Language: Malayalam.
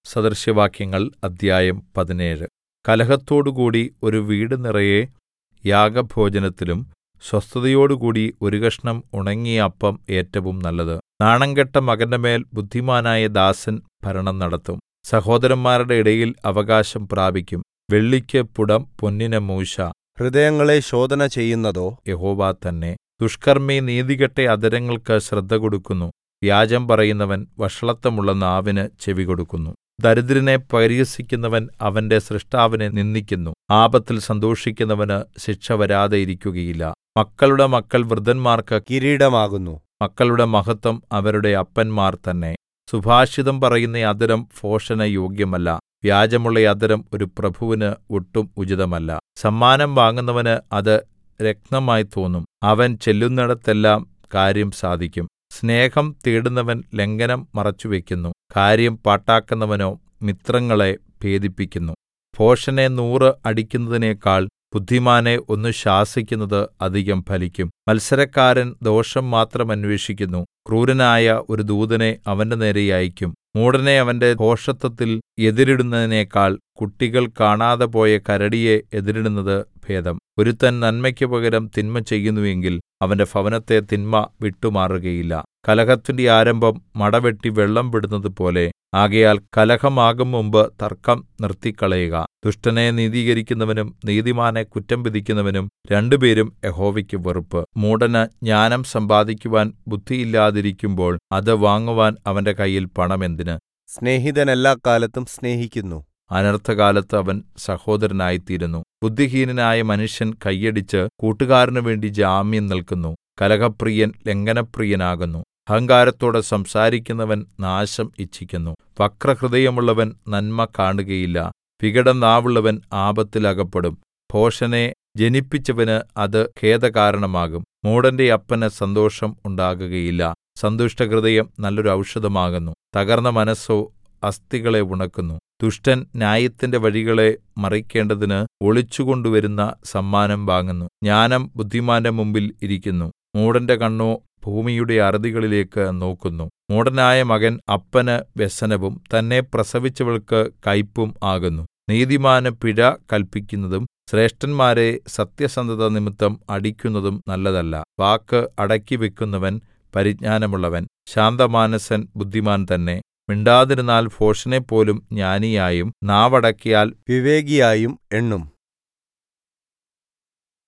സദൃശവാക്യങ്ങൾ അദ്ധ്യായം 17 കലഹത്തോടുകൂടി ഒരു വീട് നിറയെ യാഗഭോജനത്തിലും സ്വസ്ഥതയോടുകൂടി ഒരു കഷണം ഉണങ്ങിയ അപ്പം ഏറ്റവും നല്ലത്. നാണംകെട്ട മകന്റെമേൽ ബുദ്ധിമാനായ ദാസൻ ഭരണം നടത്തും. സഹോദരന്മാരുടെ ഇടയിൽ അവകാശം പ്രാപിക്കും. വെള്ളിക്ക് പുടം, പൊന്നിന് മൂശ. ഹൃദയങ്ങളെ ശോധന ചെയ്യുന്നതോ യഹോവ തന്നെ. ദുഷ്കർമ്മി നീതികെട്ട അധരങ്ങൾക്ക് ശ്രദ്ധ കൊടുക്കുന്നു. വ്യാജം പറയുന്നവൻ വഷളത്തമുള്ള നാവിന് ചെവികൊടുക്കുന്നു. ദരിദ്രനെ പരിഹസിക്കുന്നവൻ അവന്റെ സ്രഷ്ടാവിനെ നിന്ദിക്കുന്നു. ആപത്തിൽ സന്തോഷിക്കുന്നവന് ശിക്ഷ വരാതെ ഇരിക്കുകയില്ല. മക്കളുടെ മക്കൾ വൃദ്ധന്മാർക്ക് കിരീടമാകുന്നു. മക്കളുടെ മഹത്വം അവരുടെ അപ്പന്മാർ തന്നെ. സുഭാഷിതം പറയുന്ന അധരം ഭോഷന് യോഗ്യമല്ല. വ്യാജമുള്ള അധരം ഒരു പ്രഭുവിന് ഒട്ടും ഉചിതമല്ല. സമ്മാനം വാങ്ങുന്നവന് അത് രത്നമായി തോന്നും. അവൻ ചെല്ലുന്നിടത്തെല്ലാം കാര്യം സാധിക്കും. സ്നേഹം തേടുന്നവൻ ലംഘനം മറച്ചുവെക്കുന്നു. കാര്യം പാട്ടാക്കുന്നവനോ മിത്രങ്ങളെ ഭേദിപ്പിക്കുന്നു. ഭോഷനെ 100 അടിക്കുന്നതിനേക്കാൾ ബുദ്ധിമാനെ ഒന്ന് ശാസിക്കുന്നത് അധികം ഫലിക്കും. മത്സരക്കാരൻ ദോഷം മാത്രം അന്വേഷിക്കുന്നു. ക്രൂരനായ ഒരു ദൂതനെ അവന്റെ നേരെ അയയ്ക്കും. മൂഢനെ അവന്റെ ഭോഷത്തത്തിൽ എതിരിടുന്നതിനേക്കാൾ കുട്ടികൾ കാണാതെ പോയ കരടിയെ എതിരിടുന്നത് ഭേദം. ഒരുത്തൻ നന്മയ്ക്ക് പകരം തിന്മ ചെയ്യുന്നു എങ്കിൽ അവന്റെ ഭവനത്തെ തിന്മ വിട്ടുമാറുകയില്ല. കലഹത്തിന്റെ ആരംഭം മടവെട്ടി വെള്ളം വിടുന്നതുപോലെ. ആകയാൽ കലഹമാകും മുമ്പ് തർക്കം നിർത്തിക്കളയുക. ദുഷ്ടനെ നീതീകരിക്കുന്നവനും നീതിമാനെ കുറ്റം വിധിക്കുന്നവനും രണ്ടുപേരും യഹോവയ്ക്ക് വെറുപ്പ്. മൂഢന് ജ്ഞാനം സമ്പാദിക്കുവാൻ ബുദ്ധിയില്ലാതിരിക്കുമ്പോൾ അത് വാങ്ങുവാൻ അവന്റെ കയ്യിൽ പണം എന്തിന്? സ്നേഹിതൻ എല്ലാക്കാലത്തും സ്നേഹിക്കുന്നു. അനർത്ഥകാലത്ത് അവൻ സഹോദരനായിത്തീരുന്നു. ബുദ്ധിഹീനനായ മനുഷ്യൻ കൈയടിച്ച് കൂട്ടുകാരനു വേണ്ടി ജാമ്യം നിൽക്കുന്നു. കലഹപ്രിയൻ ലംഘനപ്രിയനാകുന്നു. അഹങ്കാരത്തോടെ സംസാരിക്കുന്നവൻ നാശം ഇച്ഛിക്കുന്നു. വക്രഹൃദയമുള്ളവൻ നന്മ കാണുകയില്ല. വികടനാവുള്ളവൻ ആപത്തിൽ അകപ്പെടും. ഭോഷനെ ജനിപ്പിച്ചവന് അത് ഖേദകാരണമാകും. മൂഢന്റെ അപ്പന് സന്തോഷം ഉണ്ടാകുകയില്ല. സന്തുഷ്ടഹൃദയം നല്ലൊരു ഔഷധമാകുന്നു. തകർന്ന മനസ്സോ അസ്ഥികളെ ഉണക്കുന്നു. ദുഷ്ടൻ ന്യായത്തിന്റെ വഴികളെ മറിക്കേണ്ടതിന് ഒളിച്ചുകൊണ്ടുവരുന്ന സമ്മാനം വാങ്ങുന്നു. ജ്ഞാനം ബുദ്ധിമാന്റെ മുമ്പിൽ ഇരിക്കുന്നു. മൂഢന്റെ കണ്ണോ ഭൂമിയുടെ അറുതികളിലേക്ക് നോക്കുന്നു. മൂഢനായ മകൻ അപ്പന് വ്യസനവും തന്നെ പ്രസവിച്ചവൾക്ക് കയ്പും ആകുന്നു. നീതിമാന് പിഴ കല്പിക്കുന്നതും ശ്രേഷ്ഠന്മാരെ സത്യസന്ധത നിമിത്തം അടിക്കുന്നതും നല്ലതല്ല. വാക്ക് അടക്കിവെക്കുന്നവൻ പരിജ്ഞാനമുള്ളവൻ. ശാന്തമാനസൻ ബുദ്ധിമാൻ തന്നെ. മിണ്ടാതിരുന്നാൽ ഭോഷനെപ്പോലും ജ്ഞാനിയായും നാവടക്കിയാൽ വിവേകിയായും എണ്ണും.